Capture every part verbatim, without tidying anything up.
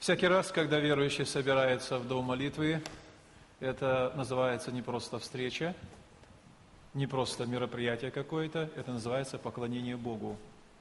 Всякий раз, когда верующий собирается в дом молитвы, это называется не просто встреча, не просто мероприятие какое-то, это называется поклонение Богу.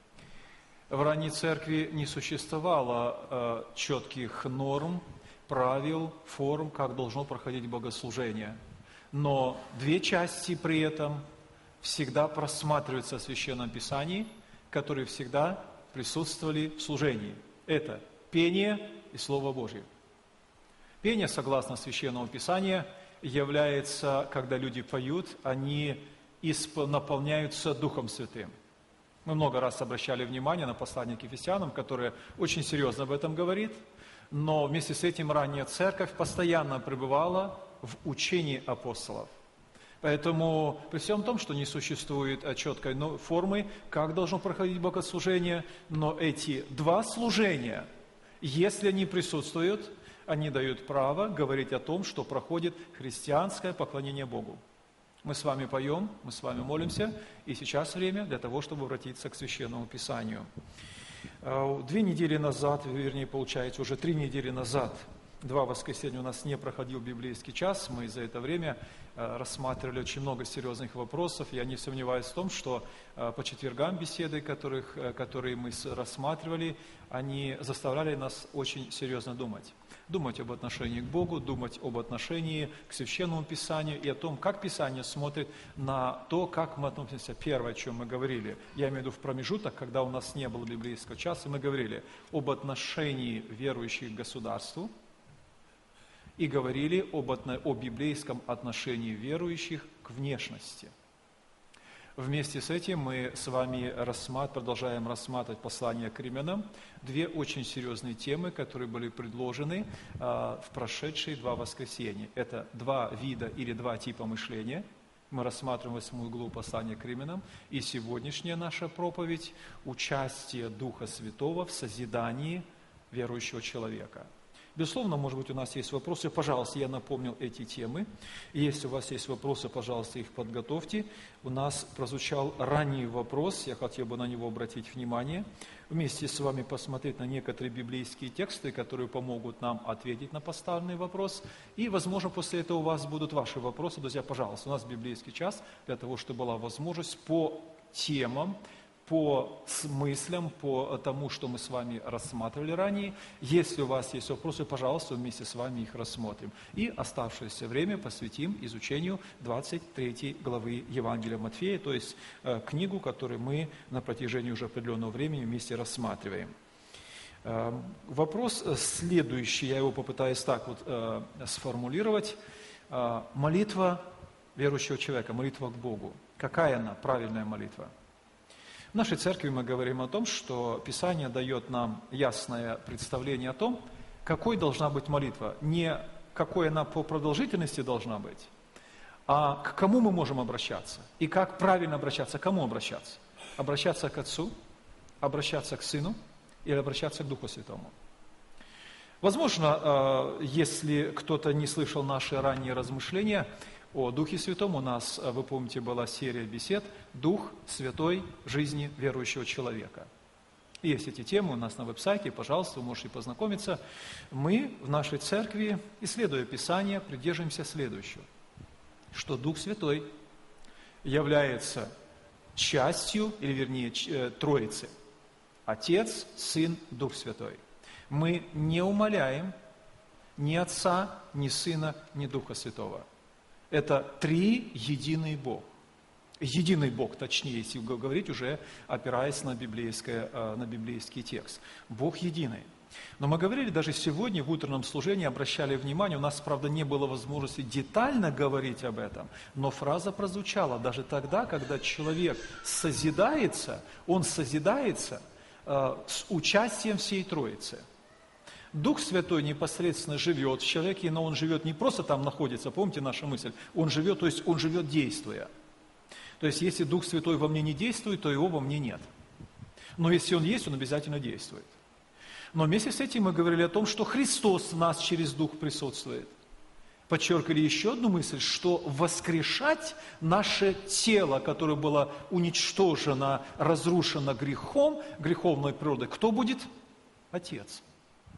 В ранней церкви не существовало э, четких норм, правил, форм, как должно проходить богослужение. Но две части при этом всегда просматриваются в Священном Писании, которые всегда присутствовали в служении. Это пение и Слово Божье. Пение, согласно Священному Писанию, является, когда люди поют, они исп... наполняются Духом Святым. Мы много раз обращали внимание на послание к Ефесянам, которое очень серьезно об этом говорит, но вместе с этим ранняя церковь постоянно пребывала в учении апостолов. Поэтому при всем том, что не существует четкой формы, как должно проходить богослужение, но эти два служения, если они присутствуют, они дают право говорить о том, что проходит христианское поклонение Богу. Мы с вами поем, мы с вами молимся, и сейчас время для того, чтобы обратиться к Священному Писанию. Две недели назад, вернее, получается, уже три недели назад, два воскресенья у нас не проходил библейский час, мы за это время рассматривали очень много серьезных вопросов. Я не сомневаюсь в том, что по четвергам беседы, которых, которые мы рассматривали, они заставляли нас очень серьезно думать. Думать об отношении к Богу, думать об отношении к Священному Писанию и о том, как Писание смотрит на то, как мы относимся. Первое, о чем мы говорили, я имею в виду в промежуток, когда у нас не было библейского часа, мы говорили об отношении верующих к государству, и говорили об, о библейском отношении верующих к внешности. Вместе с этим мы с вами рассмат... продолжаем рассматривать послание к римлянам, две очень серьезные темы, которые были предложены а, в прошедшие два воскресенья. Это два вида или два типа мышления. Мы рассматриваем восьмую главу послания к римлянам, и сегодняшняя наша проповедь – участие Духа Святого в созидании верующего человека. Безусловно, может быть, у нас есть вопросы. Пожалуйста, я напомнил эти темы. Если у вас есть вопросы, пожалуйста, их подготовьте. У нас прозвучал ранний вопрос, я хотел бы на него обратить внимание. Вместе с вами посмотреть на некоторые библейские тексты, которые помогут нам ответить на поставленный вопрос. И, возможно, после этого у вас будут ваши вопросы. Друзья, пожалуйста, у нас библейский час для того, чтобы была возможность по темам, по смыслам, по тому, что мы с вами рассматривали ранее. Если у вас есть вопросы, пожалуйста, вместе с вами их рассмотрим. И оставшееся время посвятим изучению двадцать третьей главы Евангелия Матфея, то есть э, книгу, которую мы на протяжении уже определенного времени вместе рассматриваем. Э, вопрос следующий, я его попытаюсь так вот э, сформулировать. Э, молитва верующего человека, молитва к Богу. Какая она, правильная молитва? В нашей церкви мы говорим о том, что Писание дает нам ясное представление о том, какой должна быть молитва. Не какой она по продолжительности должна быть, а к кому мы можем обращаться. И как правильно обращаться, к кому обращаться. Обращаться к Отцу, обращаться к Сыну или обращаться к Духу Святому. Возможно, если кто-то не слышал наши ранние размышления о Духе Святом, у нас, вы помните, была серия бесед «Дух Святой в жизни верующего человека». Есть эти темы у нас на веб-сайте, пожалуйста, вы можете познакомиться. Мы в нашей церкви, исследуя Писание, придерживаемся следующего, что Дух Святой является частью, или вернее, Троицы. Отец, Сын, Дух Святой. Мы не умаляем ни Отца, ни Сына, ни Духа Святого. Это три единый Бог. Единый Бог, точнее, если говорить, уже опираясь на, библейское, на библейский текст. Бог единый. Но мы говорили даже сегодня в утреннем служении, обращали внимание, у нас, правда, не было возможности детально говорить об этом, но фраза прозвучала даже тогда, когда человек созидается, он созидается э, с участием всей Троицы. Дух Святой непосредственно живет в человеке, но он живет не просто там находится, помните нашу мысль, он живет, то есть он живет действуя. То есть если Дух Святой во мне не действует, то его во мне нет. Но если он есть, он обязательно действует. Но вместе с этим мы говорили о том, что Христос в нас через Дух присутствует. Подчеркивали еще одну мысль, что воскрешать наше тело, которое было уничтожено, разрушено грехом, греховной природой, кто будет? Отец.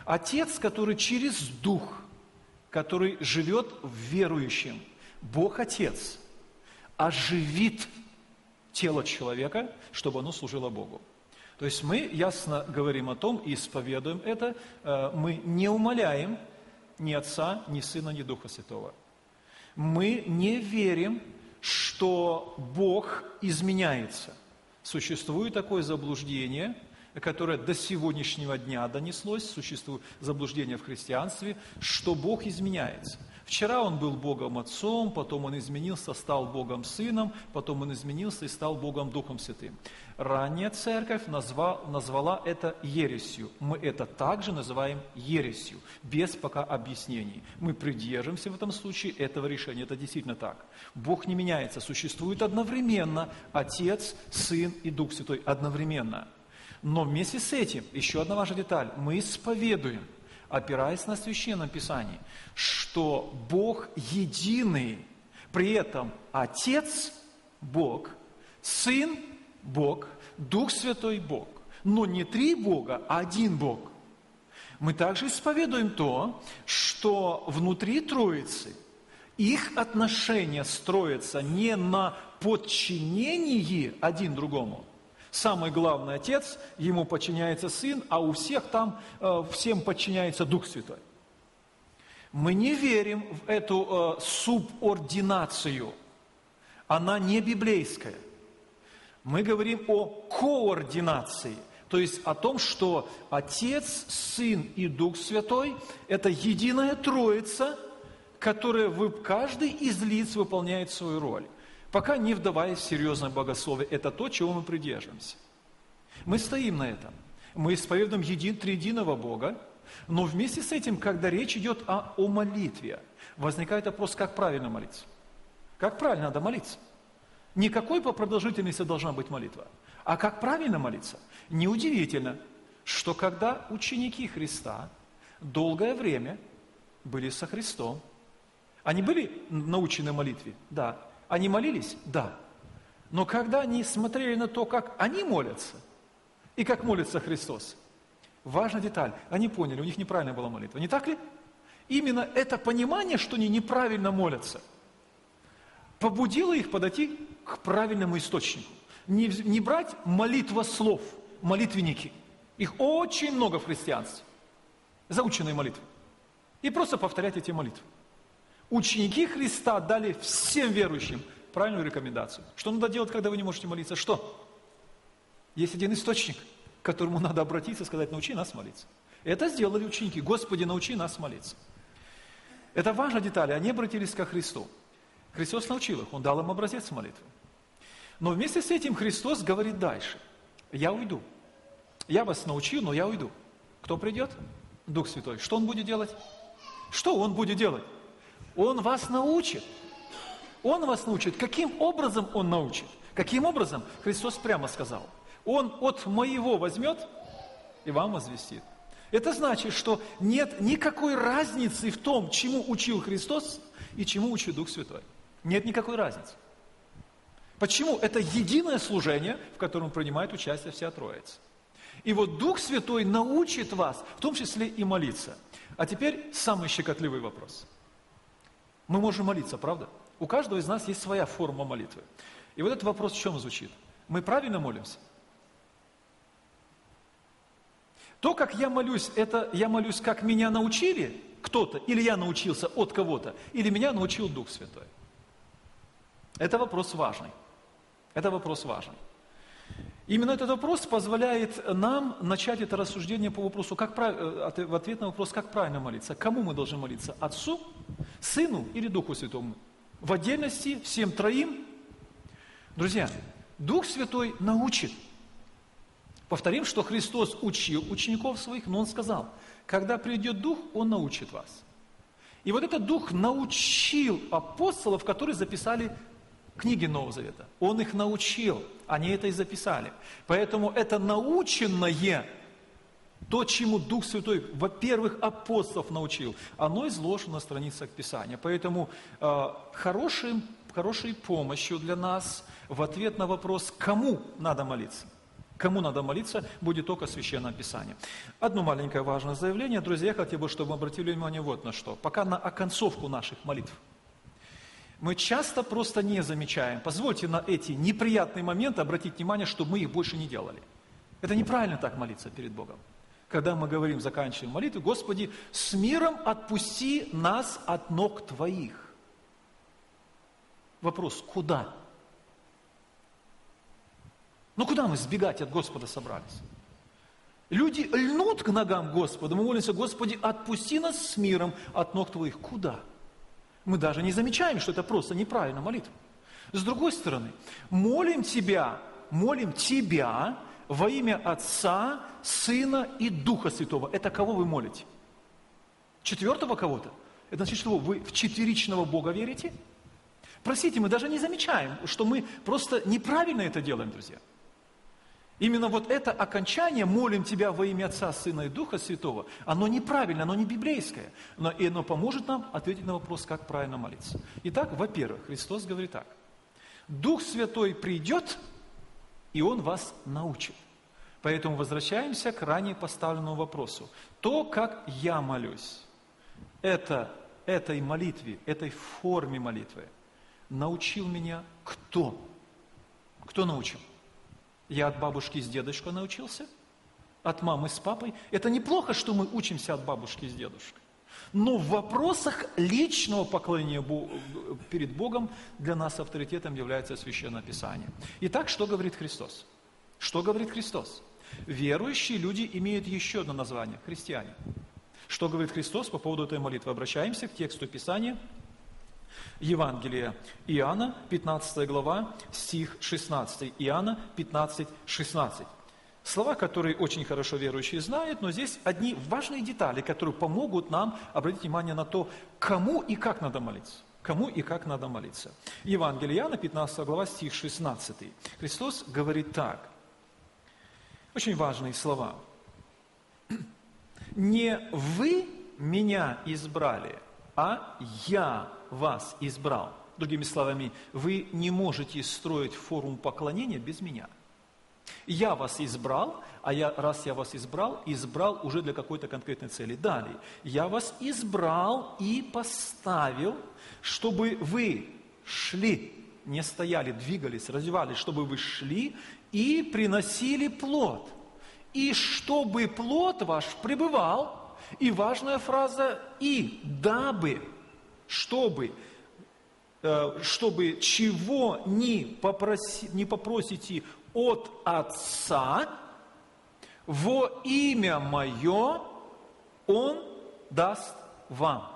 Отец, который через Дух, который живет в верующем, Бог Отец, оживит тело человека, чтобы оно служило Богу. То есть мы ясно говорим о том и исповедуем это, мы не умаляем ни Отца, ни Сына, ни Духа Святого. Мы не верим, что Бог изменяется. Существует такое заблуждение, которое до сегодняшнего дня донеслось, существует заблуждение в христианстве, что Бог изменяется. Вчера Он был Богом Отцом, потом Он изменился, стал Богом Сыном, потом Он изменился и стал Богом Духом Святым. Ранняя церковь назвала, назвала это ересью. Мы это также называем ересью, без пока объяснений. Мы придерживаемся в этом случае этого решения. Это действительно так. Бог не меняется. Существует одновременно Отец, Сын и Дух Святой. Одновременно. Но вместе с этим, еще одна важная деталь, мы исповедуем, опираясь на Священном Писании, что Бог единый, при этом Отец – Бог, Сын – Бог, Дух Святой – Бог. Но не три Бога, а один Бог. Мы также исповедуем то, что внутри Троицы их отношения строятся не на подчинении один другому. Самый главный Отец, ему подчиняется Сын, а у всех там э, всем подчиняется Дух Святой. Мы не верим в эту э, субординацию. Она не библейская. Мы говорим о координации, то есть о том, что Отец, Сын и Дух Святой – это единая Троица, которая каждый из лиц выполняет свою роль. Пока не вдаваясь в серьезное богословие, это то, чего мы придерживаемся. Мы стоим на этом. Мы исповедуем един, триединого Бога, но вместе с этим, когда речь идет о, о молитве, возникает вопрос, как правильно молиться. Как правильно надо молиться? Не какой по продолжительности должна быть молитва, а как правильно молиться. Неудивительно, что когда ученики Христа долгое время были со Христом, они были научены молитве? Да. Они молились? Да. Но когда они смотрели на то, как они молятся, и как молится Христос, важная деталь, они поняли, у них неправильная была молитва. Не так ли? Именно это понимание, что они неправильно молятся, побудило их подойти к правильному источнику. Не, не брать молитвослов, молитвенники. Их очень много в христианстве. Заученные молитвы. И просто повторять эти молитвы. Ученики Христа дали всем верующим правильную рекомендацию. Что надо делать, когда вы не можете молиться? Что? Есть один источник, к которому надо обратиться и сказать: научи нас молиться. Это сделали ученики. Господи, научи нас молиться. Это важная деталь. Они обратились ко Христу. Христос научил их, Он дал им образец молитвы. Но вместе с этим Христос говорит дальше: я уйду. Я вас научил, но я уйду. Кто придет? Дух Святой. Что Он будет делать? Что Он будет делать? Он вас научит. Он вас научит. Каким образом Он научит? Каким образом? Христос прямо сказал: Он от моего возьмет и вам возвестит. Это значит, что нет никакой разницы в том, чему учил Христос и чему учит Дух Святой. Нет никакой разницы. Почему? Это единое служение, в котором принимает участие вся Троица. И вот Дух Святой научит вас, в том числе и молиться. А теперь самый щекотливый вопрос. Мы можем молиться, правда? У каждого из нас есть своя форма молитвы. И вот этот вопрос в чем звучит? Мы правильно молимся? То, как я молюсь, это я молюсь, как меня научили кто-то, или я научился от кого-то, или меня научил Дух Святой. Это вопрос важный. Это вопрос важный. Именно этот вопрос позволяет нам начать это рассуждение по вопросу, как прав... в ответ на вопрос, как правильно молиться. Кому мы должны молиться? Отцу, Сыну или Духу Святому? В отдельности всем троим? Друзья, Дух Святой научит. Повторим, что Христос учил учеников своих, но Он сказал: когда придет Дух, Он научит вас. И вот этот Дух научил апостолов, которые записали книги Нового Завета. Он их научил, они это и записали. Поэтому это наученное, то, чему Дух Святой, во-первых, апостолов научил, оно изложено на страницах Писания. Поэтому э, хорошей, хорошей помощью для нас в ответ на вопрос, кому надо молиться, Кому надо молиться, будет только Священное Писание. Одно маленькое важное заявление. Друзья, я хотел бы, чтобы мы обратили внимание вот на что. Пока на оконцовку наших молитв. Мы часто просто не замечаем. Позвольте на эти неприятные моменты обратить внимание, чтобы мы их больше не делали. Это неправильно так молиться перед Богом. Когда мы говорим, заканчиваем молитву: Господи, с миром отпусти нас от ног Твоих. Вопрос: куда? Ну куда мы сбегать от Господа собрались? Люди льнут к ногам Господа, мы молимся: Господи, отпусти нас с миром от ног Твоих. Куда? Мы даже не замечаем, что это просто неправильная молитва. С другой стороны, молим Тебя, молим Тебя во имя Отца, Сына и Духа Святого. Это кого вы молите? Четвертого кого-то? Это значит, что вы в четверичного Бога верите? Простите, мы даже не замечаем, что мы просто неправильно это делаем, друзья. Именно вот это окончание «молим Тебя во имя Отца, Сына и Духа Святого», оно неправильно, оно не библейское, но и оно поможет нам ответить на вопрос, как правильно молиться. Итак, во-первых, Христос говорит так: Дух Святой придет, и Он вас научит. Поэтому возвращаемся к ранее поставленному вопросу. То, как я молюсь, это, этой молитве, этой форме молитвы научил меня кто? Кто научил? Я от бабушки с дедушкой научился? От мамы с папой? Это неплохо, что мы учимся от бабушки с дедушкой. Но в вопросах личного поклонения перед Богом для нас авторитетом является Священное Писание. Итак, что говорит Христос? Что говорит Христос? Верующие люди имеют еще одно название – христиане. Что говорит Христос по поводу этой молитвы? Обращаемся к тексту Писания. Евангелие Иоанна, пятнадцатая глава, стих шестнадцатый. Иоанна пятнадцать, шестнадцать. Слова, которые очень хорошо верующие знают, но здесь одни важные детали, которые помогут нам обратить внимание на то, кому и как надо молиться. Кому и как надо молиться. Евангелие Иоанна, пятнадцатая глава, стих шестнадцатый. Христос говорит так. Очень важные слова. «Не вы меня избрали, а я вас избрал». Другими словами, вы не можете строить форум поклонения без меня. Я вас избрал, а я, раз я вас избрал, избрал уже для какой-то конкретной цели. Далее, я вас избрал и поставил, чтобы вы шли, не стояли, двигались, развивались, чтобы вы шли и приносили плод. И чтобы плод ваш пребывал, и важная фраза «и», дабы, чтобы, чтобы чего не, попроси, не попросите от Отца, во имя Мое Он даст вам.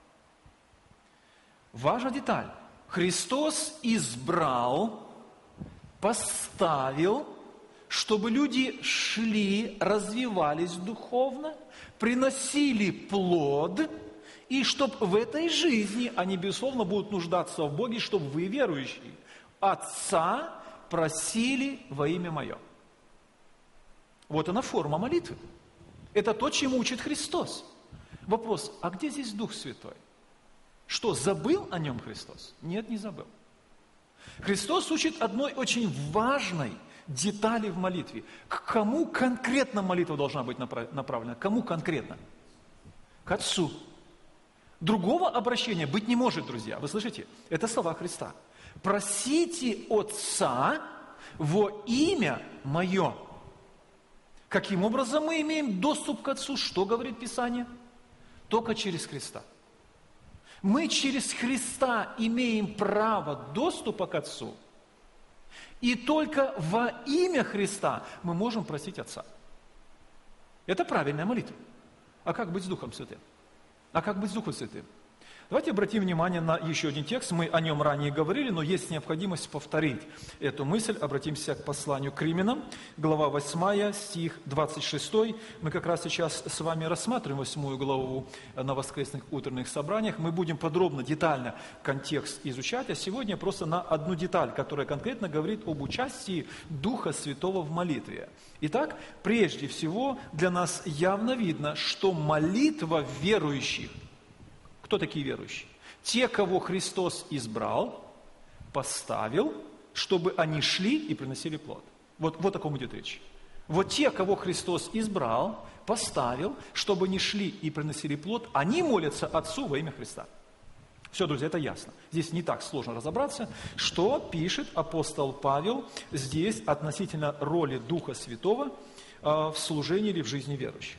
Важная деталь. Христос избрал, поставил, чтобы люди шли, развивались духовно, приносили плод, и чтобы в этой жизни они, безусловно, будут нуждаться в Боге, чтобы вы, верующие, Отца просили во имя Мое. Вот она форма молитвы. Это то, чему учит Христос. Вопрос: а где здесь Дух Святой? Что, забыл о нем Христос? Нет, не забыл. Христос учит одной очень важной детали в молитве. К кому конкретно молитва должна быть направлена? Кому конкретно? К Отцу. Другого обращения быть не может, друзья. Вы слышите? Это слова Христа. Просите Отца во имя Мое. Каким образом мы имеем доступ к Отцу? Что говорит Писание? Только через Христа. Мы через Христа имеем право доступа к Отцу. И только во имя Христа мы можем просить Отца. Это правильная молитва. А как быть с Духом Святым? А как быть с Духом Святым? Давайте обратим внимание на еще один текст. Мы о нем ранее говорили, но есть необходимость повторить эту мысль. Обратимся к посланию к Римлянам, глава восьмая, стих двадцать шестой. Мы как раз сейчас с вами рассматриваем восьмую главу на воскресных утренних собраниях. Мы будем подробно, детально контекст изучать, а сегодня просто на одну деталь, которая конкретно говорит об участии Духа Святого в молитве. Итак, прежде всего для нас явно видно, что молитва верующих. Кто такие верующие? Те, кого Христос избрал, поставил, чтобы они шли и приносили плод. Вот, вот о ком идет речь. Вот те, кого Христос избрал, поставил, чтобы не шли и приносили плод, они молятся Отцу во имя Христа. Все, друзья, это ясно. Здесь не так сложно разобраться, что пишет апостол Павел здесь относительно роли Духа Святого в служении или в жизни верующих.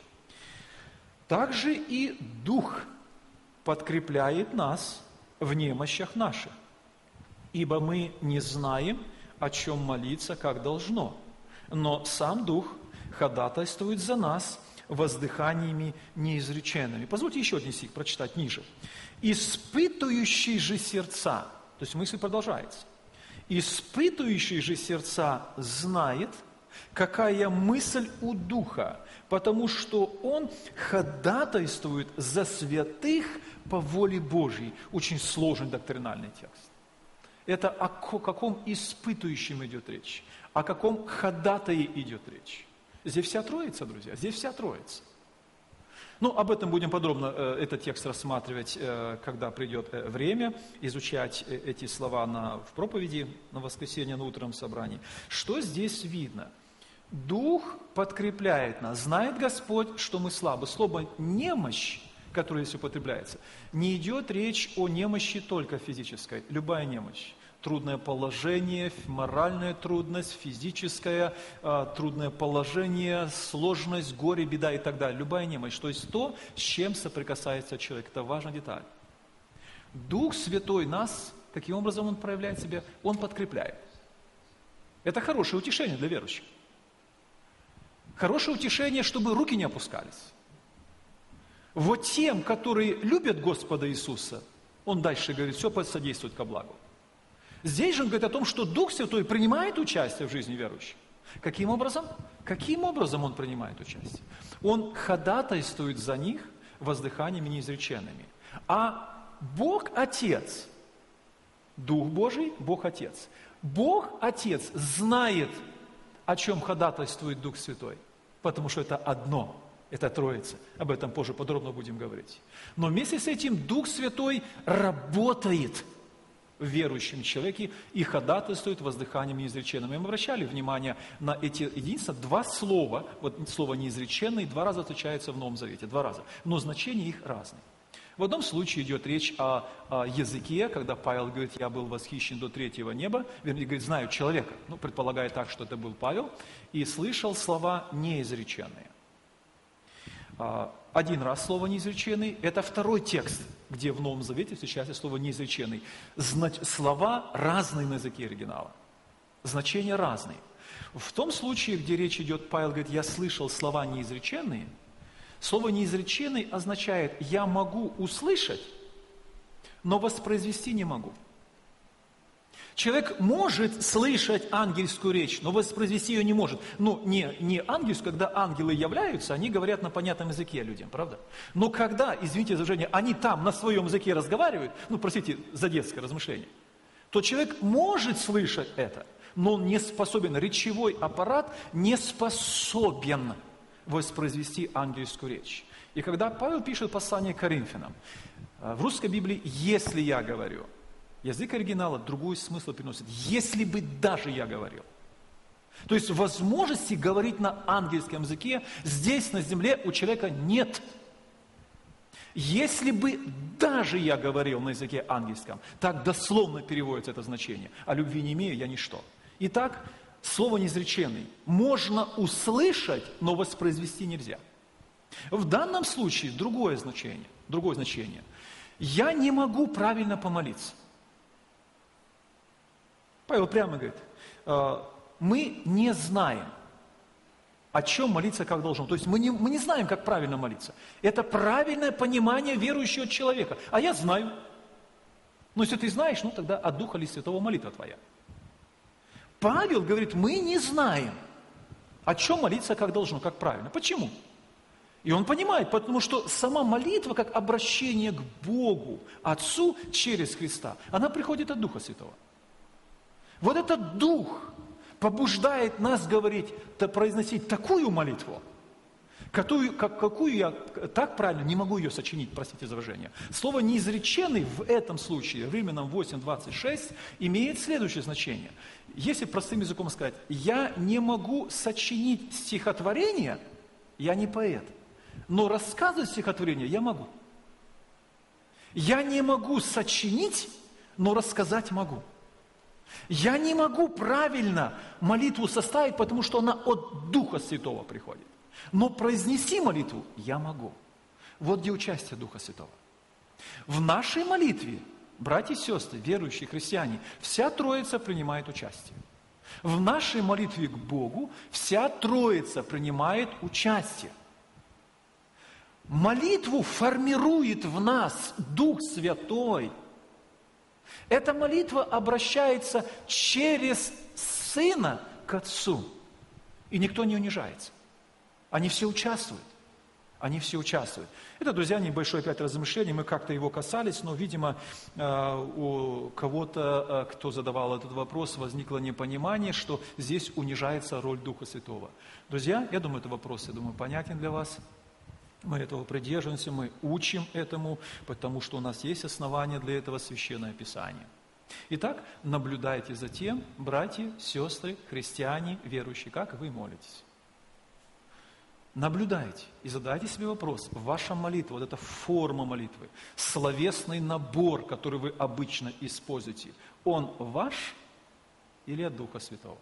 Также и Дух подкрепляет нас в немощах наших, ибо мы не знаем, о чем молиться, как должно, но сам Дух ходатайствует за нас воздыханиями неизреченными. Позвольте еще один стих прочитать ниже. «Испытующий же сердца», то есть мысль продолжается, «испытующий же сердца знает, какая мысль у Духа, потому что Он ходатайствует за святых по воле Божьей». Очень сложный доктринальный текст. Это о каком испытующем идет речь, о каком ходатае идет речь. Здесь вся Троица, друзья, здесь вся Троица. Ну, об этом будем подробно э, этот текст рассматривать, э, когда придет э, время, изучать э, эти слова на, в проповеди на воскресенье, на утреннем собрании. Что здесь видно? Дух подкрепляет нас. Знает Господь, что мы слабы. Слово «немощь», которое здесь употребляется, не идет речь о немощи только физической. Любая немощь. Трудное положение, моральная трудность, физическое э, трудное положение, сложность, горе, беда и так далее. Любая немощь. То есть то, с чем соприкасается человек. Это важная деталь. Дух Святой нас, каким образом Он проявляет себя? Он подкрепляет. Это хорошее утешение для верующих. Хорошее утешение, чтобы руки не опускались. Вот тем, которые любят Господа Иисуса, Он дальше говорит, все содействует ко благу. Здесь же он говорит о том, что Дух Святой принимает участие в жизни верующих. Каким образом? Каким образом Он принимает участие? Он ходатайствует за них воздыханиями неизреченными. А Бог Отец, Дух Божий, Бог Отец. Бог Отец знает, о чем ходатайствует Дух Святой, потому что это одно. Это Троица. Об этом позже подробно будем говорить. Но вместе с этим Дух Святой работает в верующем человеке и ходатайствует воздыханием неизреченным. Мы обращали внимание на эти, единственное, два слова, вот слово неизреченный два раза встречается в Новом Завете, два раза, но значения их разные. В одном случае идет речь о, о языке, когда Павел говорит, я был восхищен до третьего неба, вернее, говорит, знаю человека, ну, предполагая так, что это был Павел, и слышал слова неизреченные. Один раз слово «неизреченный» – это второй текст, где в Новом Завете встречается слово «неизреченный». Знач... Слова разные на языке оригинала, значения разные. В том случае, где речь идет, Павел говорит, я слышал слова неизреченные, слово «неизреченный» означает, я могу услышать, но воспроизвести не могу. Человек может слышать ангельскую речь, но воспроизвести ее не может. Ну, не, не ангельскую, когда ангелы являются, они говорят на понятном языке людям, правда? Но когда, извините за выражение, они там на своем языке разговаривают, ну, простите за детское размышление, то человек может слышать это, но он не способен, речевой аппарат не способен воспроизвести ангельскую речь. И когда Павел пишет послание к Коринфянам, в русской Библии «если я говорю», язык оригинала другой смысл приносит. Если бы даже я говорил. То есть возможности говорить на ангельском языке здесь, на земле, у человека нет. Если бы даже я говорил на языке ангельском, так дословно переводится это значение. А любви не имею, я ничто. Итак, слово неизреченный можно услышать, но воспроизвести нельзя. В данном случае другое значение. Другое значение. Я не могу правильно помолиться. Павел прямо говорит, мы не знаем, о чем молиться как должно. То есть мы не, мы не знаем, как правильно молиться. Это правильное понимание верующего человека. А я знаю. Но если ты знаешь, ну тогда от Духа ли Святого молитва твоя. Павел говорит, мы не знаем, о чем молиться как должно, как правильно. Почему? И он понимает, потому что сама молитва, как обращение к Богу, Отцу через Христа, она приходит от Духа Святого. Вот этот Дух побуждает нас говорить, произносить такую молитву, Какую, как, какую я так правильно не могу ее сочинить, простите за выражение. Слово «неизреченный» в этом случае, Римлянам восемь двадцать шесть, имеет следующее значение. Если простым языком сказать, я не могу сочинить стихотворение, я не поэт, но рассказывать стихотворение я могу. Я не могу сочинить, но рассказать могу. Я не могу правильно молитву составить, потому что она от Духа Святого приходит. Но произнести молитву я могу. Вот где участие Духа Святого. В нашей молитве, братья и сестры, верующие христиане, вся Троица принимает участие. В нашей молитве к Богу вся Троица принимает участие. Молитву формирует в нас Дух Святой. Эта молитва обращается через Сына к Отцу. И никто не унижается. Они все участвуют. Они все участвуют. Это, друзья, небольшое опять размышление. Мы как-то его касались, но, видимо, у кого-то, кто задавал этот вопрос, возникло непонимание, что здесь унижается роль Духа Святого. Друзья, я думаю, этот вопрос, я думаю, понятен для вас. Мы этого придерживаемся, мы учим этому, потому что у нас есть основания для этого Священное Писание. Итак, наблюдайте за тем, братья, сестры, христиане, верующие, как вы молитесь. Наблюдайте и задайте себе вопрос. Ваша молитва, вот эта форма молитвы, словесный набор, который вы обычно используете, он ваш или от Духа Святого?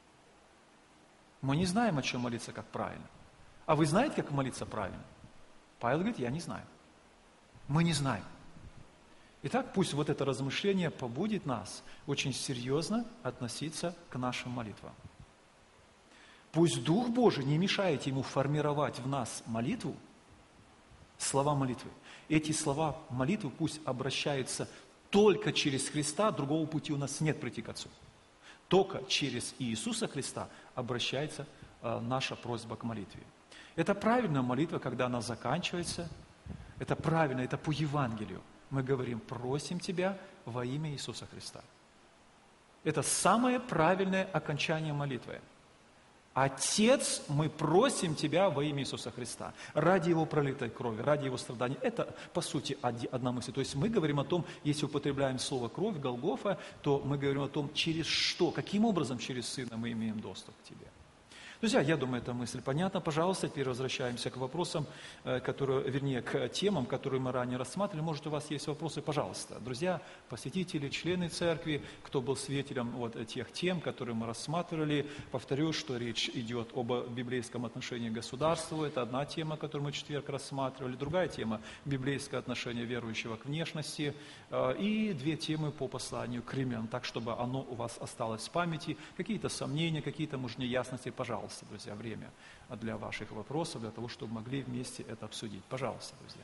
Мы не знаем, о чем молиться, как правильно. А вы знаете, как молиться правильно? Павел говорит, я не знаю. Мы не знаем. Итак, пусть вот это размышление побудит нас очень серьезно относиться к нашим молитвам. Пусть Дух Божий не мешает Ему формировать в нас молитву, слова молитвы. Эти слова молитвы пусть обращаются только через Христа, другого пути у нас нет прийти к Отцу. Только через Иисуса Христа обращается э, наша просьба к молитве. Это правильная молитва, когда она заканчивается. Это правильно, это по Евангелию. Мы говорим, просим Тебя во имя Иисуса Христа. Это самое правильное окончание молитвы. Отец, мы просим Тебя во имя Иисуса Христа, ради Его пролитой крови, ради Его страданий. Это, по сути, одна мысль. То есть мы говорим о том, если употребляем слово «кровь», Голгофа, то мы говорим о том, через что, каким образом через Сына мы имеем доступ к Тебе. Друзья, я думаю, эта мысль понятна. Пожалуйста, теперь возвращаемся к вопросам, которые, вернее, к темам, которые мы ранее рассматривали. Может, у вас есть вопросы? Пожалуйста. Друзья, посетители, члены церкви, кто был свидетелем вот тех тем, которые мы рассматривали. Повторюсь, что речь идет об библейском отношении к государству. Это одна тема, которую мы в четверг рассматривали. Другая тема – библейское отношение верующего к внешности. И две темы по посланию к римлянам, так, чтобы оно у вас осталось в памяти. Какие-то сомнения, какие-то, может, неясности, пожалуйста. Друзья, время для ваших вопросов, для того, чтобы могли вместе это обсудить. Пожалуйста, друзья.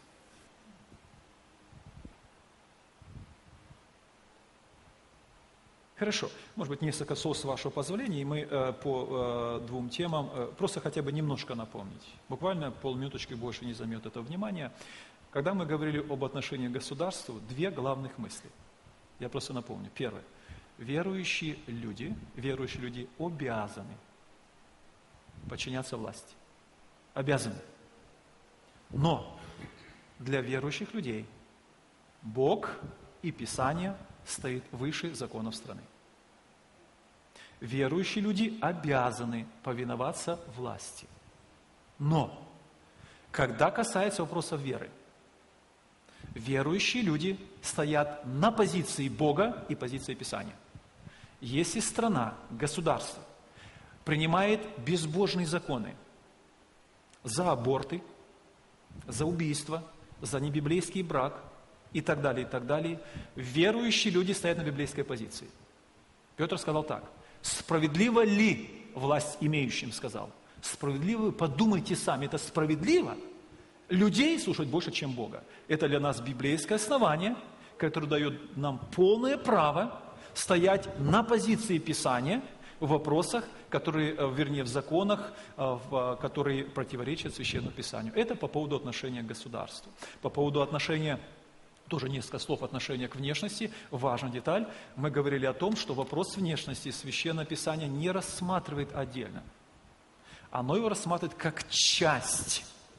Хорошо. Может быть, несколько слов с вашего позволения, и мы э, по э, двум темам э, просто хотя бы немножко напомнить. Буквально полминуточки больше не займет это внимание. Когда мы говорили об отношении к государству, две главных мысли. Я просто напомню. Первое. Верующие люди, верующие люди обязаны подчиняться власти. Обязаны. Но для верующих людей Бог и Писание стоит выше законов страны. Верующие люди обязаны повиноваться власти. Но, когда касается вопросов веры, верующие люди стоят на позиции Бога и позиции Писания. Если страна, государство принимает безбожные законы за аборты, за убийство, за небиблейский брак и так далее, и так далее, верующие люди стоят на библейской позиции. Петр сказал так: справедливо ли, власть имеющим сказал, справедливо, подумайте сами, это справедливо людей слушать больше, чем Бога. Это для нас библейское основание, которое дает нам полное право стоять на позиции Писания в вопросах, которые, вернее, в законах, в, которые противоречат Священному Писанию. Это по поводу отношения к государству. По поводу отношения, тоже несколько слов отношения к внешности, важная деталь. Мы говорили о том, что вопрос внешности Священное Писание не рассматривает отдельно. Оно его рассматривает как часть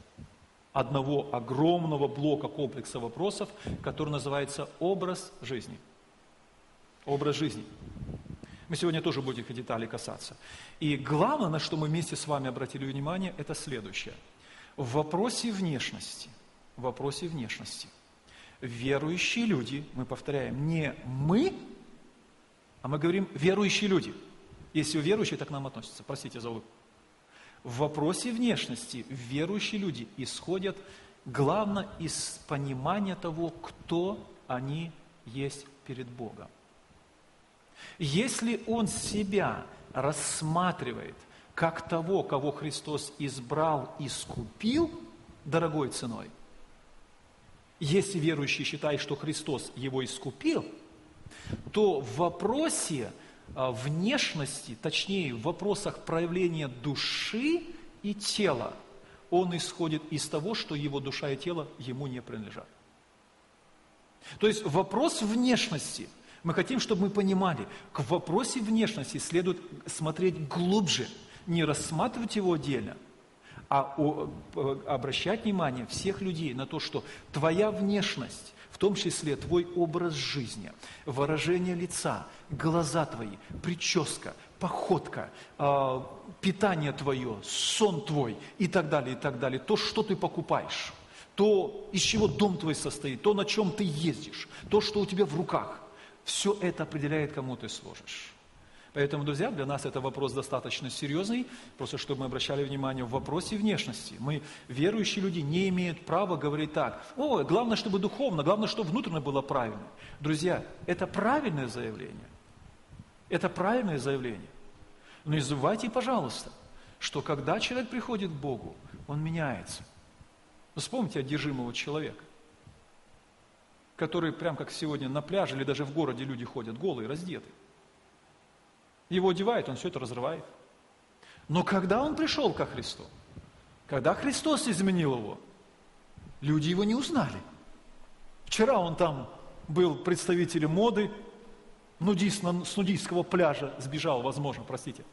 одного огромного блока, комплекса вопросов, который называется образ жизни. Образ жизни. Мы сегодня тоже будем этих деталей касаться. И главное, на что мы вместе с вами обратили внимание, это следующее. В вопросе внешности, в вопросе внешности, верующие люди, мы повторяем, не мы, а мы говорим верующие люди. Если вы верующие, так к нам относятся. Простите за улыбку. В вопросе внешности верующие люди исходят главное из понимания того, кто они есть перед Богом. Если он себя рассматривает как того, кого Христос избрал и искупил дорогой ценой, если верующий считает, что Христос его искупил, то в вопросе внешности, точнее, в вопросах проявления души и тела, он исходит из того, что его душа и тело ему не принадлежат. То есть вопрос внешности, мы хотим, чтобы мы понимали, к вопросе внешности следует смотреть глубже, не рассматривать его отдельно, а обращать внимание всех людей на то, что твоя внешность, в том числе твой образ жизни, выражение лица, глаза твои, прическа, походка, питание твое, сон твой и так далее, и так далее, то, что ты покупаешь, то, из чего дом твой состоит, то, на чем ты ездишь, то, что у тебя в руках, все это определяет, кому ты служишь. Поэтому, друзья, для нас это вопрос достаточно серьезный, просто чтобы мы обращали внимание в вопросе внешности. Мы, верующие люди, не имеют права говорить так: о, главное, чтобы духовно, главное, чтобы внутренне было правильно. Друзья, это правильное заявление. Это правильное заявление. Но не забывайте, пожалуйста, что когда человек приходит к Богу, он меняется. Вспомните одержимого человека, который, прям как сегодня на пляже или даже в городе люди ходят голые, раздетые. Его одевают, он все это разрывает. Но когда он пришел ко Христу, когда Христос изменил его, люди его не узнали. Вчера он там был представителем моды, нудист с нудистского пляжа сбежал, возможно, простите.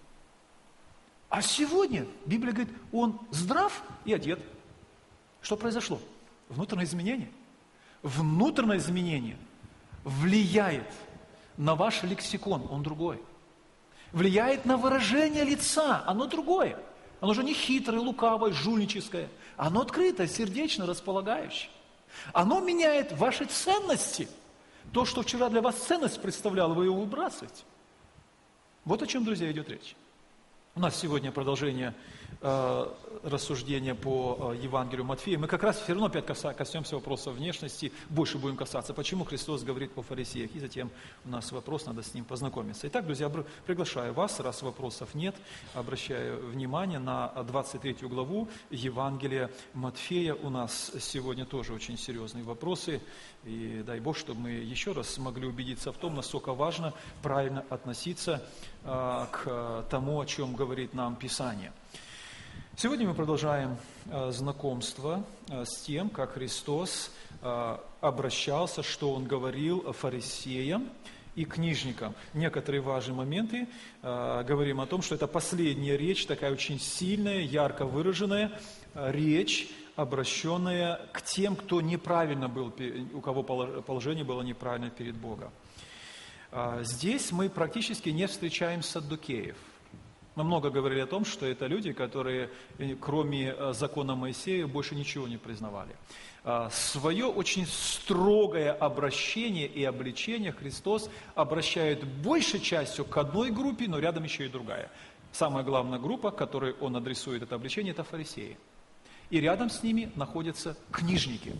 А сегодня, Библия говорит, он здрав и одет. Что произошло? Внутреннее изменение. Внутреннее изменение влияет на ваш лексикон, он другой. Влияет на выражение лица, оно другое. Оно же не хитрое, лукавое, жульническое. Оно открытое, сердечно, располагающее. Оно меняет ваши ценности. То, что вчера для вас ценность представляло, вы его выбрасываете. Вот о чем, друзья, идет речь. У нас сегодня продолжение э, рассуждения по э, Евангелию Матфея. Мы как раз все равно опять коса, коснемся вопроса внешности, больше будем касаться, почему Христос говорит о фарисеях. И затем у нас вопрос, надо с ним познакомиться. Итак, друзья, приглашаю вас, раз вопросов нет, обращаю внимание на двадцать третью главу Евангелия Матфея. У нас сегодня тоже очень серьезные вопросы. И дай Бог, чтобы мы еще раз смогли убедиться в том, насколько важно правильно относиться э, к тому, о чем говорит нам Писание. Сегодня мы продолжаем э, знакомство э, с тем, как Христос э, обращался, что Он говорил фарисеям и книжникам. Некоторые важные моменты э, говорим о том, что это последняя речь, такая очень сильная, ярко выраженная э, речь, обращенная к тем, кто неправильно был, у кого положение было неправильно перед Богом. Э, здесь мы практически не встречаем саддукеев. Мы много говорили о том, что это люди, которые, кроме закона Моисея, больше ничего не признавали. Свое очень строгое обращение и обличение Христос обращает большей частью к одной группе, но рядом еще и другая. Самая главная группа, которой он адресует это обличение, это фарисеи. И рядом с ними находятся книжники.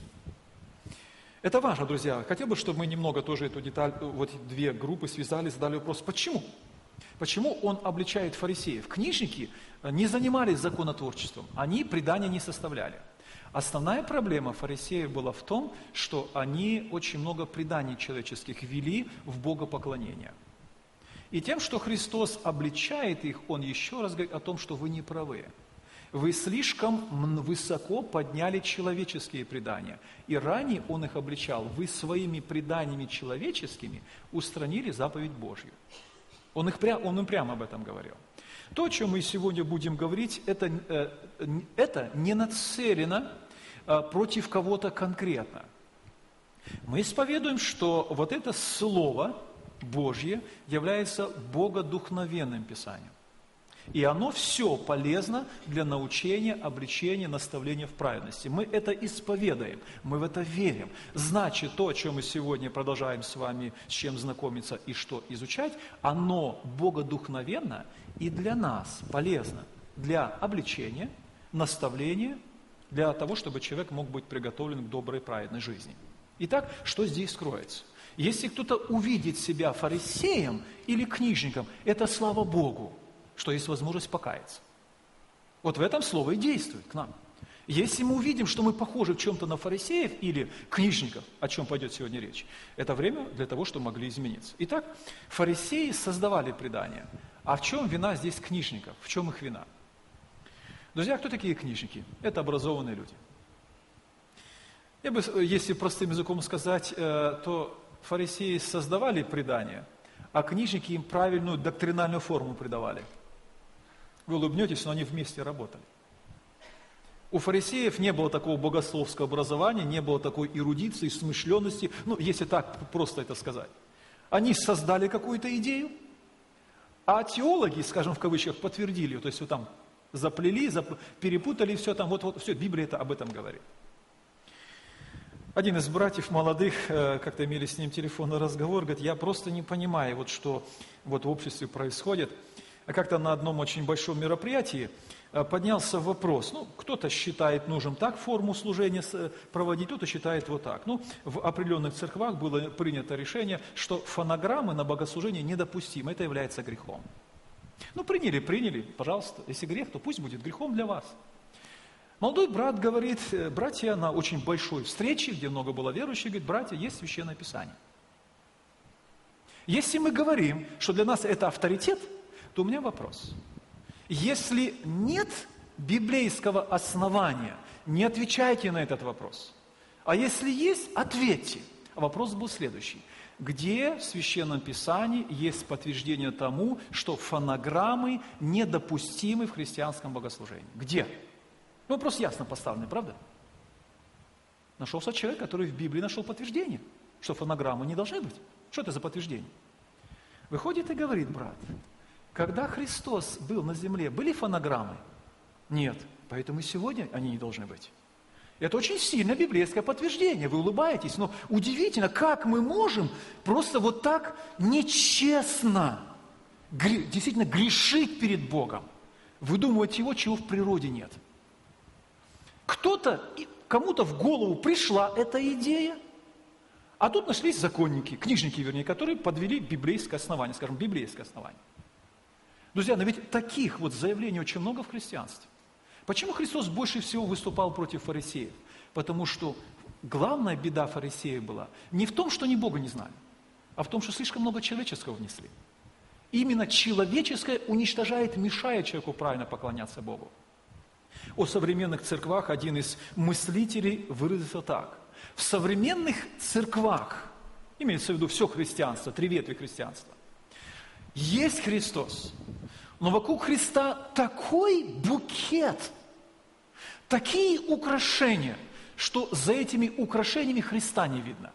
Это важно, друзья. Хотел бы, чтобы мы немного тоже эту деталь, вот две группы связали, задали вопрос, почему? Почему он обличает фарисеев? Книжники не занимались законотворчеством, они предания не составляли. Основная проблема фарисеев была в том, что они очень много преданий человеческих вели в богопоклонение. И тем, что Христос обличает их, он еще раз говорит о том, что вы не правы. Вы слишком высоко подняли человеческие предания. И ранее он их обличал. Вы своими преданиями человеческими устранили заповедь Божью. Он, их, он им прямо об этом говорил. То, о чем мы сегодня будем говорить, это, это не нацелено против кого-то конкретно. Мы исповедуем, что вот это Слово Божье является богодухновенным Писанием. И оно все полезно для научения, обличения, наставления в праведности. Мы это исповедуем, мы в это верим. Значит, то, о чем мы сегодня продолжаем с вами, с чем знакомиться и что изучать, оно богодухновенно и для нас полезно. Для обличения, наставления, для того, чтобы человек мог быть приготовлен к доброй, праведной жизни. Итак, что здесь кроется? Если кто-то увидит себя фарисеем или книжником, это слава Богу, что есть возможность покаяться. Вот в этом слово и действует к нам. Если мы увидим, что мы похожи в чем-то на фарисеев или книжников, о чем пойдет сегодня речь, это время для того, чтобы могли измениться. Итак, фарисеи создавали предания. А в чем вина здесь книжников? В чем их вина? Друзья, кто такие книжники? Это образованные люди. Я бы, если простым языком сказать, то фарисеи создавали предания, а книжники им правильную доктринальную форму придавали. Вы улыбнетесь, но они вместе работали. У фарисеев не было такого богословского образования, не было такой эрудиции, смышленности, ну, если так просто это сказать. Они создали какую-то идею, а теологи, скажем в кавычках, подтвердили ее, то есть вот там заплели, зап... перепутали все там, вот, вот все, Библия это об этом говорит. Один из братьев молодых, как-то имели с ним телефонный разговор, говорит, я просто не понимаю, вот что вот в обществе происходит. А как-то на одном очень большом мероприятии поднялся вопрос, ну, кто-то считает нужным так форму служения проводить, кто-то считает вот так. Ну, в определенных церквах было принято решение, что фонограммы на богослужение недопустимы, это является грехом. Ну, приняли, приняли, пожалуйста, если грех, то пусть будет грехом для вас. Молодой брат говорит, братья, на очень большой встрече, где много было верующих, говорит, братья, есть Священное Писание. Если мы говорим, что для нас это авторитет, то у меня вопрос. Если нет библейского основания, не отвечайте на этот вопрос. А если есть, ответьте. А вопрос был следующий. Где в Священном Писании есть подтверждение тому, что фонограммы недопустимы в христианском богослужении? Где? Ну, вопрос ясно поставленный, правда? Нашелся человек, который в Библии нашел подтверждение, что фонограммы не должны быть. Что это за подтверждение? Выходит и говорит, брат, когда Христос был на земле, были фонограммы? Нет, поэтому и сегодня они не должны быть. Это очень сильное библейское подтверждение. Вы улыбаетесь, но удивительно, как мы можем просто вот так нечестно, действительно грешить перед Богом, выдумывать его, чего в природе нет. Кто-то, кому-то в голову пришла эта идея, а тут нашлись законники, книжники, вернее, которые подвели библейское основание, скажем, библейское основание. Друзья, но ведь таких вот заявлений очень много в христианстве. Почему Христос больше всего выступал против фарисеев? Потому что главная беда фарисеев была не в том, что они Бога не знали, а в том, что слишком много человеческого внесли. Именно человеческое уничтожает, мешает человеку правильно поклоняться Богу. О современных церквах один из мыслителей выразился так. В современных церквах, имеется в виду все христианство, три ветви христианства, есть Христос, но вокруг Христа такой букет, такие украшения, что за этими украшениями Христа не видно.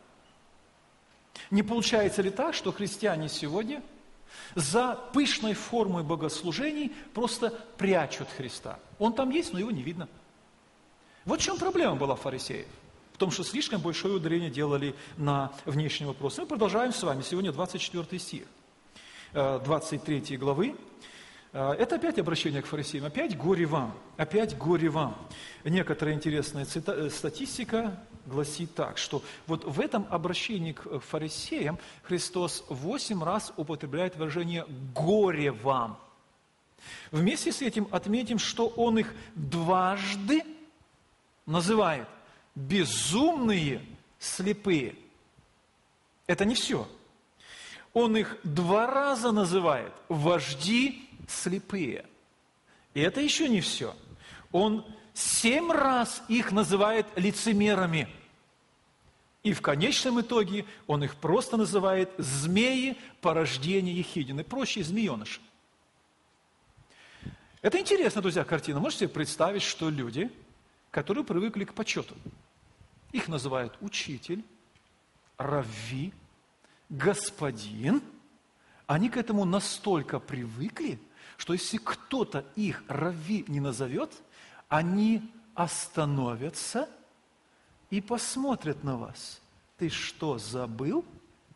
Не получается ли так, что христиане сегодня за пышной формой богослужений просто прячут Христа? Он там есть, но его не видно. Вот в чем проблема была фарисеев. В том, что слишком большое ударение делали на внешний вопрос. Мы продолжаем с вами. Сегодня двадцать четвёртый стих двадцать третьей главы. Это опять обращение к фарисеям. Опять горе вам. Опять горе вам. Некоторая интересная цита- статистика гласит так, что вот в этом обращении к фарисеям Христос восемь раз употребляет выражение «горе вам». Вместе с этим отметим, что Он их дважды называет «безумные, слепые». Это не все. Он их два раза называет «вожди слепые». И это еще не все. Он семь раз их называет лицемерами. И в конечном итоге он их просто называет «змеи, порождение ехидины», проще змееныши. Это интересно, друзья, картина. Можете себе представить, что люди которые привыкли к почету. Их называют учитель, равви, господин. Они к этому настолько привыкли, что если кто-то их равви не назовет, они остановятся и посмотрят на вас. Ты что, забыл?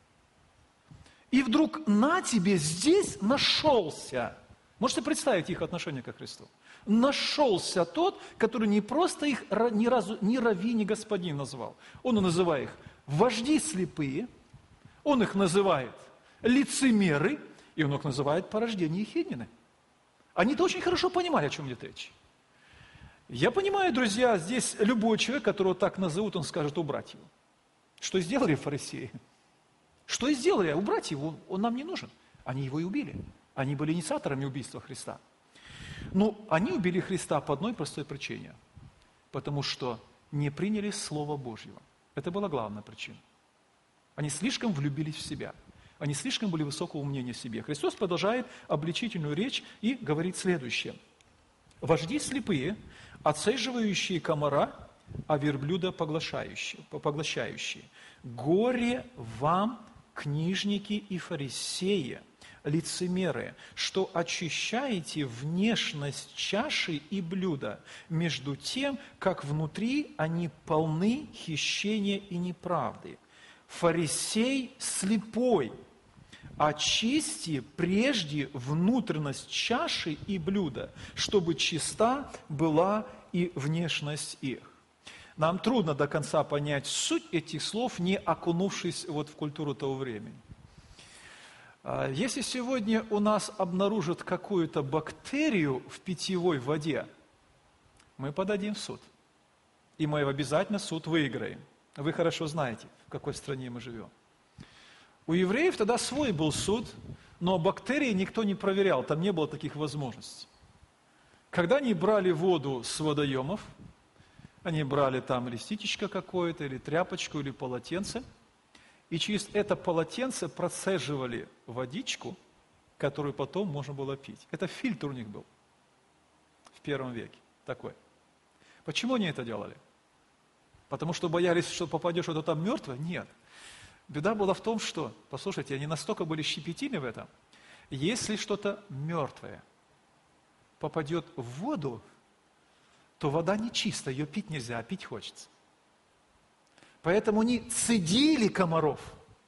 И вдруг на тебе здесь нашелся. Можете представить их отношение ко Христу? Нашелся тот, который не просто их ни разу ни равви, ни господин назвал. Он называет их вожди слепые, он их называет лицемеры, и он их называет порождение ехиднины. Они-то очень хорошо понимали, о чем идет речь. Я понимаю, друзья, здесь любой человек, которого так назовут, он скажет убрать его. Что сделали фарисеи? Что и сделали? Убрать его, он нам не нужен. Они его и убили. Они были инициаторами убийства Христа. Но они убили Христа по одной простой причине. Потому что не приняли Слово Божьего. Это была главная причина. Они слишком влюбились в себя. Они слишком были высокого мнения о себе. Христос продолжает обличительную речь и говорит следующее. «Вожди слепые, отцеживающие комара, а верблюда поглощающие, поглощающие. Горе вам, книжники и фарисеи, лицемеры, что очищаете внешность чаши и блюда, между тем, как внутри они полны хищения и неправды. Фарисей слепой, очисти прежде внутренность чаши и блюда, чтобы чиста была и внешность их». Нам трудно до конца понять суть этих слов, не окунувшись вот в культуру того времени. Если сегодня у нас обнаружат какую-то бактерию в питьевой воде, мы подадим в суд. И мы обязательно суд выиграем. Вы хорошо знаете, в какой стране мы живем. У евреев тогда свой был суд, но бактерии никто не проверял, там не было таких возможностей. Когда они брали воду с водоемов, они брали там или ситечко какое-то, или тряпочку, или полотенце, и через это полотенце процеживали водичку, которую потом можно было пить. Это фильтр у них был в первом веке такой. Почему они это делали? Потому что боялись, что попадешь что-то там мертвое? Нет. Беда была в том, что, послушайте, они настолько были щепетильны в этом, если что-то мертвое попадет в воду, то вода нечистая, ее пить нельзя, а пить хочется. Поэтому они цедили комаров.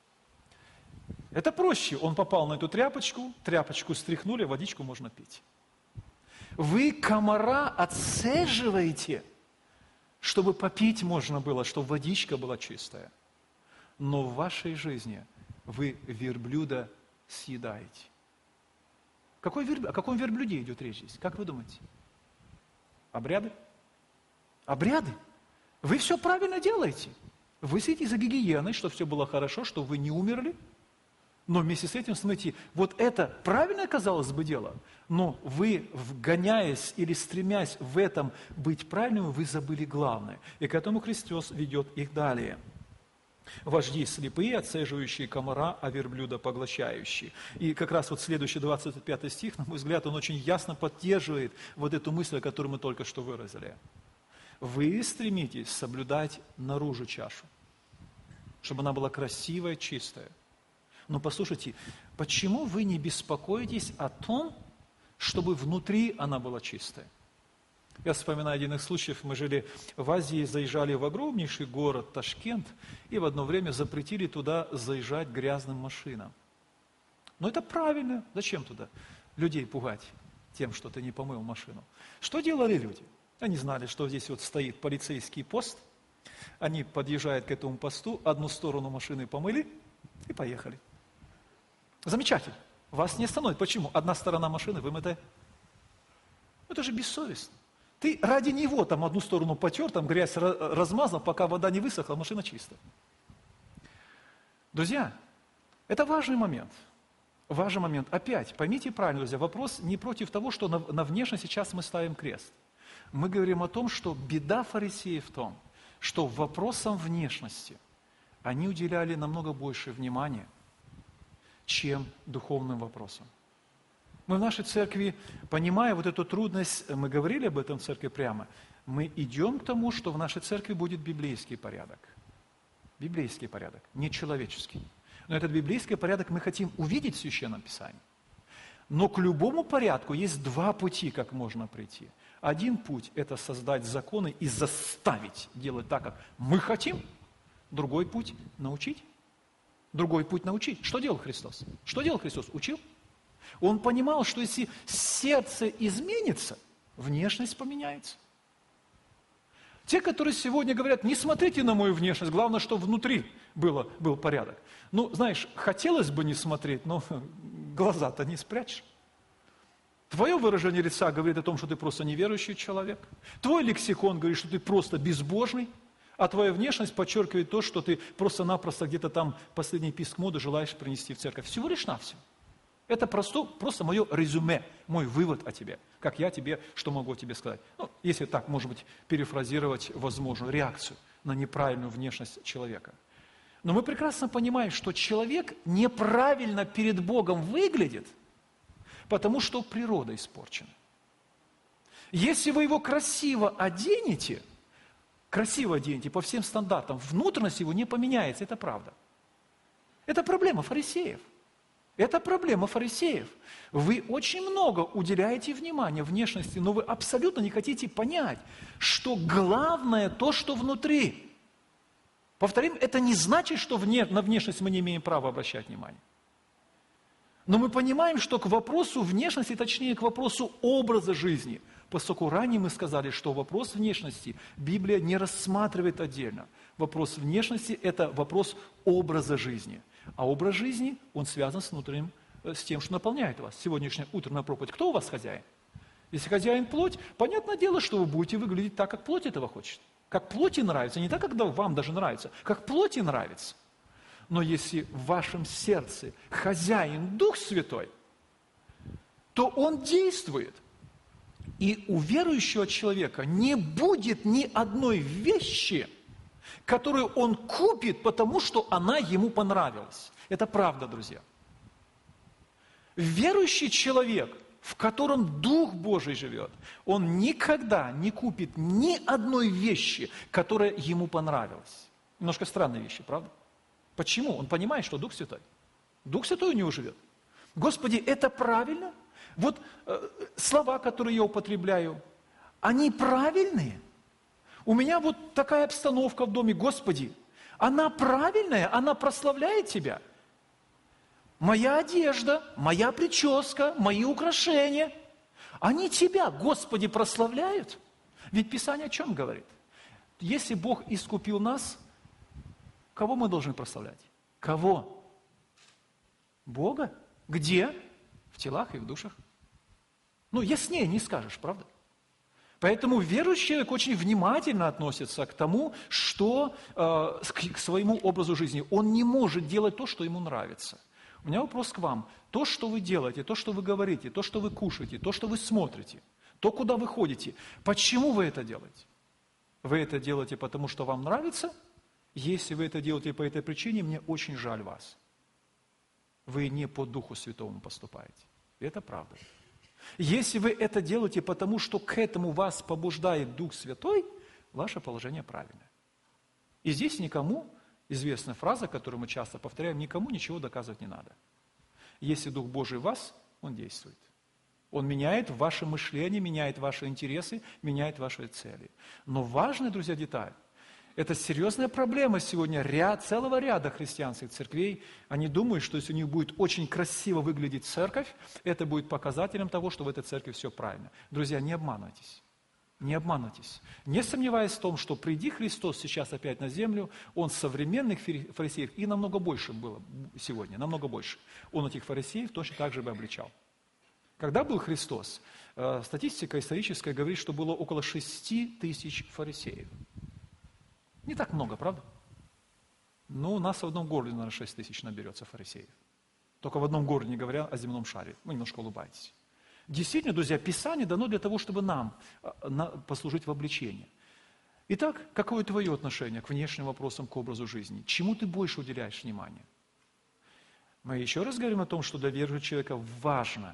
Это проще. Он попал на эту тряпочку, тряпочку стряхнули, водичку можно пить. Вы комара отцеживаете, чтобы попить можно было, чтобы водичка была чистая. Но в вашей жизни вы верблюда съедаете. Какой верб... О каком верблюде идет речь здесь? Как вы думаете? Обряды? Обряды? Вы все правильно делаете. Вы следите за гигиеной, чтобы все было хорошо, чтобы вы не умерли. Но вместе с этим, смотрите, вот это правильное, казалось бы, дело, но вы, вгоняясь или стремясь в этом быть правильным, вы забыли главное. И к этому Христос ведет их далее. Вожди слепые, отцеживающие комара, а верблюда поглощающие. И как раз вот следующий двадцать пятый стих, на мой взгляд, он очень ясно поддерживает вот эту мысль, которую мы только что выразили. Вы стремитесь соблюдать наружу чашу, чтобы она была красивая, чистая. Но послушайте, почему вы не беспокоитесь о том, чтобы внутри она была чистая? Я вспоминаю один из случаев, мы жили в Азии, заезжали в огромнейший город Ташкент, и в одно время запретили туда заезжать грязным машинам. Но это правильно. Зачем туда людей пугать тем, что ты не помыл машину? Что делали люди? Они знали, что здесь вот стоит полицейский пост, они подъезжают к этому посту, одну сторону машины помыли и поехали. Замечательно. Вас не остановит. Почему? Одна сторона машины вымытая. Это же бессовестно. Ты ради него там одну сторону потер, там грязь размазал, пока вода не высохла, машина чистая. Друзья, это важный момент. Важный момент. Опять, поймите правильно, друзья, вопрос не против того, что на, на внешность сейчас мы ставим крест. Мы говорим о том, что беда фарисеев в том, что вопросам внешности они уделяли намного больше внимания, чем духовным вопросам. Мы в нашей церкви, понимая вот эту трудность, мы говорили об этом в церкви прямо, мы идем к тому, что в нашей церкви будет библейский порядок. Библейский порядок, не человеческий. Но этот библейский порядок мы хотим увидеть в Священном Писании. Но к любому порядку есть два пути, как можно прийти. Один путь – это создать законы и заставить делать так, как мы хотим. Другой путь – научить. Другой путь – научить. Что делал Христос? Что делал Христос? Учил. Он понимал, что если сердце изменится, внешность поменяется. Те, которые сегодня говорят, не смотрите на мою внешность, главное, что внутри было, был порядок. Ну, знаешь, хотелось бы не смотреть, но глаза-то не спрячешь. Твое выражение лица говорит о том, что ты просто неверующий человек. Твой лексикон говорит, что ты просто безбожный. А твоя внешность подчеркивает то, что ты просто-напросто где-то там последний писк моды желаешь принести в церковь. Всего лишь навсего. Это просто, просто мое резюме, мой вывод о тебе. Как я тебе, что могу тебе сказать. Ну, если так, может быть, перефразировать возможную реакцию на неправильную внешность человека. Но мы прекрасно понимаем, что человек неправильно перед Богом выглядит, потому что природа испорчена. Если вы его красиво оденете, красиво оденете по всем стандартам, внутренность его не поменяется, это правда. Это проблема фарисеев. Это проблема фарисеев. Вы очень много уделяете внимания внешности, но вы абсолютно не хотите понять, что главное то, что внутри. Повторим, это не значит, что вне, на внешность мы не имеем права обращать внимание. Но мы понимаем, что к вопросу внешности, точнее к вопросу образа жизни, поскольку ранее мы сказали, что вопрос внешности Библия не рассматривает отдельно. Вопрос внешности – это вопрос образа жизни. А образ жизни, он связан с внутренним, с тем, что наполняет вас. Сегодняшняя утренняя проповедь. Кто у вас хозяин? Если хозяин плоть, понятное дело, что вы будете выглядеть так, как плоть этого хочет. Как плоти нравится, не так, как вам даже нравится, как плоти нравится. Но если в вашем сердце хозяин Дух Святой, то он действует. И у верующего человека не будет ни одной вещи, которую он купит, потому что она ему понравилась. Это правда, друзья. Верующий человек, в котором Дух Божий живет, он никогда не купит ни одной вещи, которая ему понравилась. Немножко странные вещи, правда? Почему? Он понимает, что Дух Святой. Дух Святой у него живет. Господи, это правильно? Вот э, слова, которые я употребляю, они правильные? У меня вот такая обстановка в доме, Господи, она правильная, она прославляет Тебя. Моя одежда, моя прическа, мои украшения, они Тебя, Господи, прославляют. Ведь Писание о чем говорит? Если Бог искупил нас, кого мы должны прославлять? Кого? Бога? Где? В телах и в душах. Ну, яснее не скажешь, правда? Поэтому верующий человек очень внимательно относится к тому, что э, к своему образу жизни. Он не может делать то, что ему нравится. У меня вопрос к вам. То, что вы делаете, то, что вы говорите, то, что вы кушаете, то, что вы смотрите, то, куда вы ходите, почему вы это делаете? Вы это делаете, потому что вам нравится? Если вы это делаете по этой причине, мне очень жаль вас. Вы не по Духу Святому поступаете. Это правда. Если вы это делаете, потому что к этому вас побуждает Дух Святой, ваше положение правильное. И здесь никому, известная фраза, которую мы часто повторяем, никому ничего доказывать не надо. Если Дух Божий в вас, Он действует. Он меняет ваше мышление, меняет ваши интересы, меняет ваши цели. Но важная, друзья, деталь. Это серьезная проблема сегодня ряд, целого ряда христианских церквей. Они думают, что если у них будет очень красиво выглядеть церковь, это будет показателем того, что в этой церкви все правильно. Друзья, не обманывайтесь. Не обманывайтесь. Не сомневаясь в том, что приди Христос сейчас опять на землю, Он современных фарисеев, и намного больше было сегодня, намного больше. Он этих фарисеев точно так же бы обличал. Когда был Христос, статистика историческая говорит, что было около шести тысяч фарисеев. Не так много, правда? Ну, у нас в одном городе, наверное, шесть тысяч наберется фарисеев. Только в одном городе, не говоря о земном шаре. Вы немножко улыбаетесь. Действительно, друзья, Писание дано для того, чтобы нам послужить в обличении. Итак, какое твое отношение к внешним вопросам, к образу жизни? Чему ты больше уделяешь внимание? Мы еще раз говорим о том, что для верующего человека важно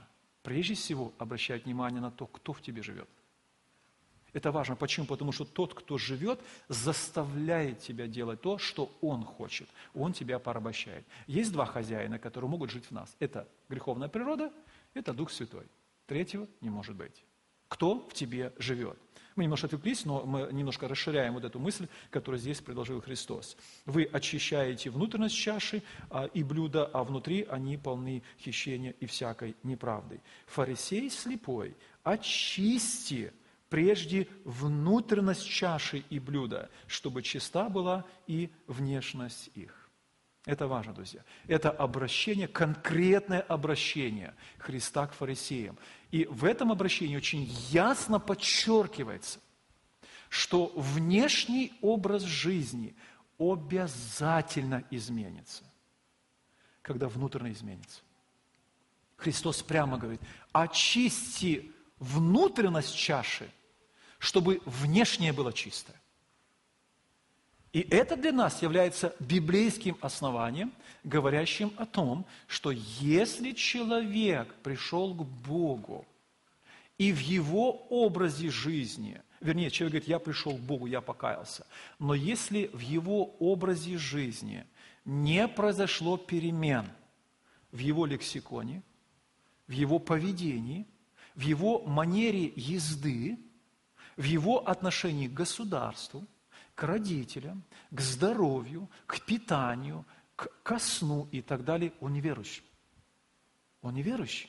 прежде всего обращать внимание на то, кто в тебе живет. Это важно. Почему? Потому что тот, кто живет, заставляет тебя делать то, что он хочет. Он тебя порабощает. Есть два хозяина, которые могут жить в нас. Это греховная природа, это Дух Святой. Третьего не может быть. Кто в тебе живет? Мы немножко отвлеклись, но мы немножко расширяем вот эту мысль, которую здесь предложил Христос. Вы очищаете внутренность чаши а, и блюда, а внутри они полны хищения и всякой неправды. Фарисей слепой, очисти прежде внутренность чаши и блюда, чтобы чиста была и внешность их. Это важно, друзья. Это обращение, конкретное обращение Христа к фарисеям. И в этом обращении очень ясно подчеркивается, что внешний образ жизни обязательно изменится, когда внутренне изменится. Христос прямо говорит: очисти внутренность чаши, чтобы внешнее было чистое. И это для нас является библейским основанием, говорящим о том, что если человек пришел к Богу, и в его образе жизни, вернее, человек говорит: я пришел к Богу, я покаялся, но если в его образе жизни не произошло перемен в его лексиконе, в его поведении, в его манере езды, в его отношении к государству, к родителям, к здоровью, к питанию, к, ко сну и так далее, он неверующий. Он неверующий.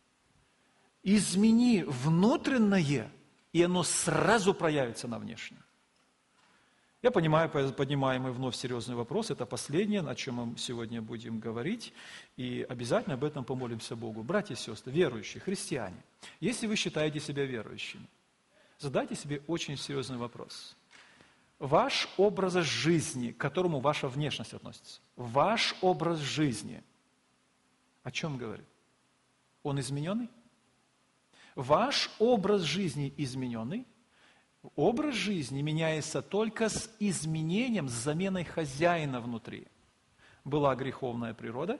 Измени внутреннее, и оно сразу проявится на внешнем. Я понимаю, поднимаемый вновь серьезный вопрос, это последнее, о чем мы сегодня будем говорить, и обязательно об этом помолимся Богу. Братья и сестры, верующие, христиане, если вы считаете себя верующими, задайте себе очень серьезный вопрос. Ваш образ жизни, к которому ваша внешность относится, ваш образ жизни, о чем говорит? Он измененный? Ваш образ жизни измененный? Образ жизни меняется только с изменением, с заменой хозяина внутри. Была греховная природа,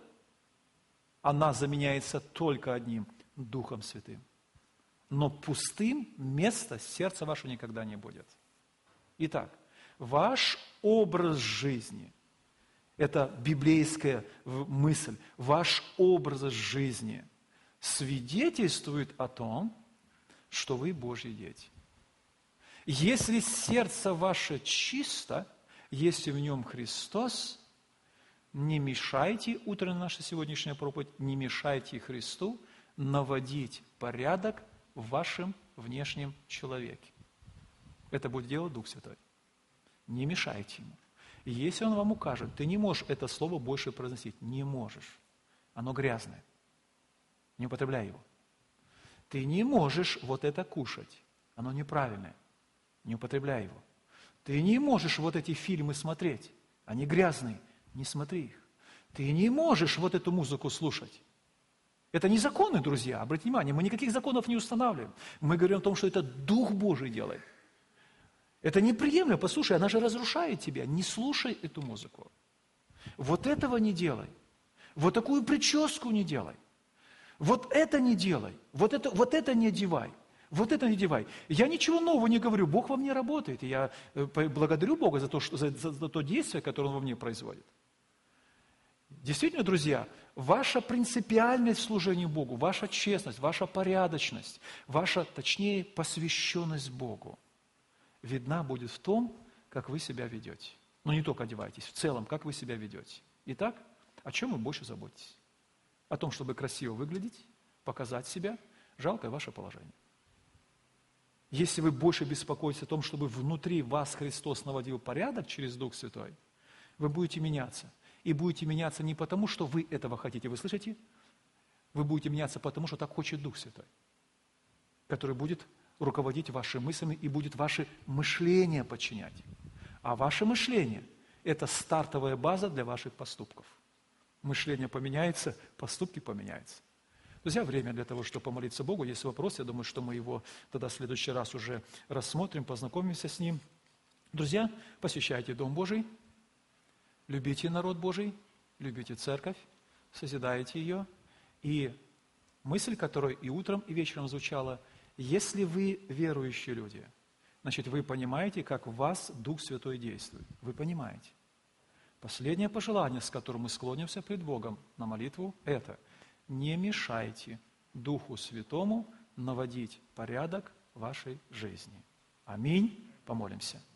она заменяется только одним – Духом Святым. Но пустым место сердца вашего никогда не будет. Итак, ваш образ жизни – это библейская мысль, ваш образ жизни свидетельствует о том, что вы Божьи дети. Если сердце ваше чисто, если в нем Христос, не мешайте, утренняя наша сегодняшняя проповедь, не мешайте Христу наводить порядок в вашем внешнем человеке. Это будет делать Дух Святой. Не мешайте Ему. И если Он вам укажет, ты не можешь это слово больше произносить, не можешь. Оно грязное. Не употребляй его. Ты не можешь вот это кушать. Оно неправильное. Не употребляй его. Ты не можешь вот эти фильмы смотреть. Они грязные. Не смотри их. Ты не можешь вот эту музыку слушать. Это не законы, друзья. Обратите внимание, мы никаких законов не устанавливаем. Мы говорим о том, что это Дух Божий делает. Это неприемлемо. Послушай, она же разрушает тебя. Не слушай эту музыку. Вот этого не делай. Вот такую прическу не делай. Вот это не делай. Вот это, вот это не одевай. Вот это не одевай. Я ничего нового не говорю. Бог во мне работает. И я благодарю Бога за то, что, за, за, за то действие, которое Он во мне производит. Действительно, друзья, ваша принципиальность в служении Богу, ваша честность, ваша порядочность, ваша, точнее, посвященность Богу видна будет в том, как вы себя ведете. Но не только одеваетесь, в целом, как вы себя ведете. Итак, о чем вы больше заботитесь? О том, чтобы красиво выглядеть, показать себя, жалкое ваше положение. Если вы больше беспокоитесь о том, чтобы внутри вас Христос наводил порядок через Дух Святой, вы будете меняться. И будете меняться не потому, что вы этого хотите, вы слышите? Вы будете меняться потому, что так хочет Дух Святой, который будет руководить вашими мыслями и будет ваше мышление подчинять. А ваше мышление – это стартовая база для ваших поступков. Мышление поменяется, поступки поменяются. Друзья, время для того, чтобы помолиться Богу. Есть вопрос, я думаю, что мы его тогда в следующий раз уже рассмотрим, познакомимся с ним. Друзья, посещайте Дом Божий, любите народ Божий, любите церковь, созидайте ее и мысль, которая и утром, и вечером звучала, если вы верующие люди, значит, вы понимаете, как в вас Дух Святой действует. Вы понимаете. Последнее пожелание, с которым мы склонимся пред Богом на молитву, это не мешайте Духу Святому наводить порядок в вашей жизни. Аминь. Помолимся.